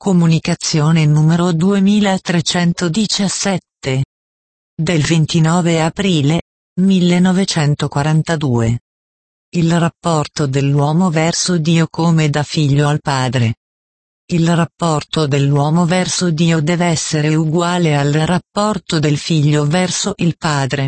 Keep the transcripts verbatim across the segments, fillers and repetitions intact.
Comunicazione numero duemilatrecentodiciassette. Del ventinove aprile millenovecentoquarantadue. Il rapporto dell'uomo verso Dio come da figlio al Padre. Il rapporto dell'uomo verso Dio deve essere uguale al rapporto del figlio verso il Padre.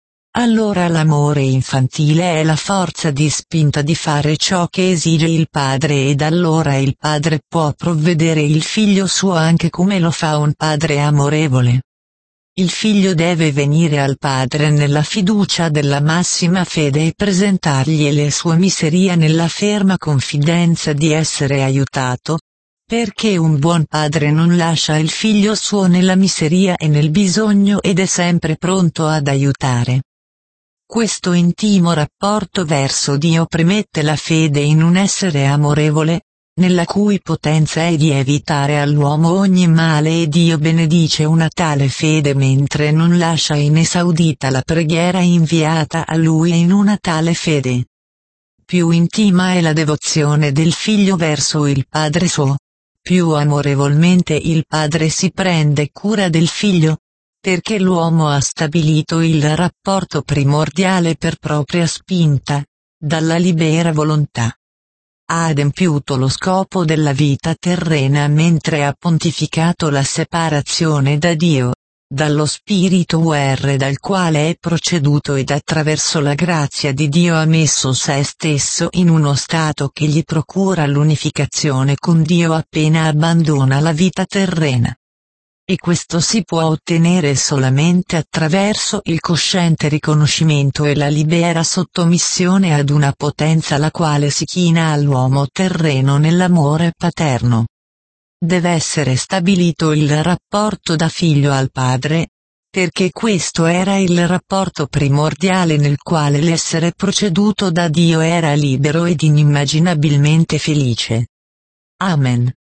Allora l'amore infantile è la forza di spinta di fare ciò che esige il padre, ed allora il padre può provvedere il figlio suo anche come lo fa un padre amorevole. Il figlio deve venire al padre nella fiducia della massima fede e presentargli le sue miserie nella ferma confidenza di essere aiutato, perché un buon padre non lascia il figlio suo nella miseria e nel bisogno ed è sempre pronto ad aiutare. Questo intimo rapporto verso Dio premette la fede in un essere amorevole, nella cui potenza è di evitare all'uomo ogni male, e Dio benedice una tale fede mentre non lascia inesaudita la preghiera inviata a Lui in una tale fede. Più intima è la devozione del figlio verso il Padre suo, più amorevolmente il Padre si prende cura del figlio, perché l'uomo ha stabilito il rapporto primordiale per propria spinta, dalla libera volontà. Ha adempiuto lo scopo della vita terrena mentre ha pontificato la separazione da Dio, dallo spirito U R dal quale è proceduto, ed attraverso la grazia di Dio ha messo se stesso in uno stato che gli procura l'unificazione con Dio appena abbandona la vita terrena. E questo si può ottenere solamente attraverso il cosciente riconoscimento e la libera sottomissione ad una potenza la quale si china all'uomo terreno nell'amore paterno. Deve essere stabilito il rapporto da figlio al padre, perché questo era il rapporto primordiale nel quale l'essere proceduto da Dio era libero ed inimmaginabilmente felice. Amen.